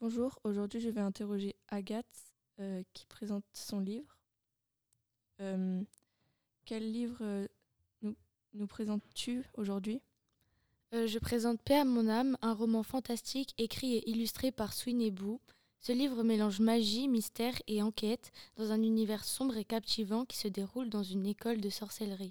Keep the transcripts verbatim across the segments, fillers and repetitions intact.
Bonjour, aujourd'hui je vais interroger Agathe euh, qui présente son livre. Euh, quel livre euh, nous, nous présentes-tu aujourd'hui? Euh, je présente Paix à mon âme, un roman fantastique écrit et illustré par Sweeney Boo. Ce livre mélange magie, mystère et enquête dans un univers sombre et captivant qui se déroule dans une école de sorcellerie.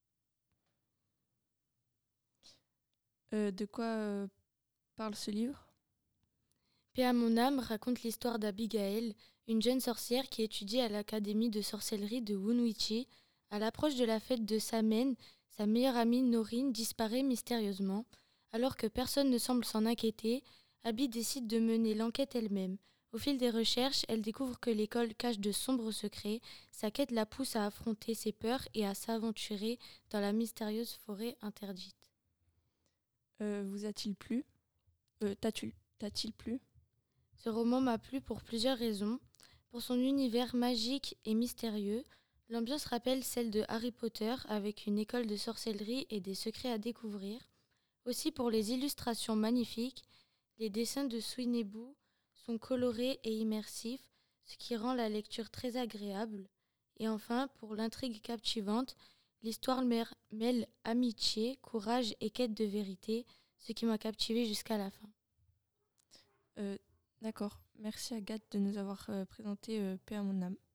Euh, de quoi euh, parle ce livre? Paix à mon âme raconte l'histoire d'Abigail, une jeune sorcière qui étudie à l'académie de sorcellerie de Wunwichi. À l'approche de la fête de Samen, sa meilleure amie Norine disparaît mystérieusement. Alors que personne ne semble s'en inquiéter, Abby décide de mener l'enquête elle-même. Au fil des recherches, elle découvre que l'école cache de sombres secrets. Sa quête la pousse à affronter ses peurs et à s'aventurer dans la mystérieuse forêt interdite. Euh, vous a-t-il plu? Euh, t'as-tu- T'a-t-il plu? Ce roman m'a plu pour plusieurs raisons. Pour son univers magique et mystérieux, l'ambiance rappelle celle de Harry Potter avec une école de sorcellerie et des secrets à découvrir. Aussi pour les illustrations magnifiques, les dessins de Sweeney Boo sont colorés et immersifs, ce qui rend la lecture très agréable. Et enfin, pour l'intrigue captivante, l'histoire mer- mêle amitié, courage et quête de vérité, ce qui m'a captivée jusqu'à la fin. Euh, D'accord, merci Agathe de nous avoir euh, présenté euh, Paix à mon âme.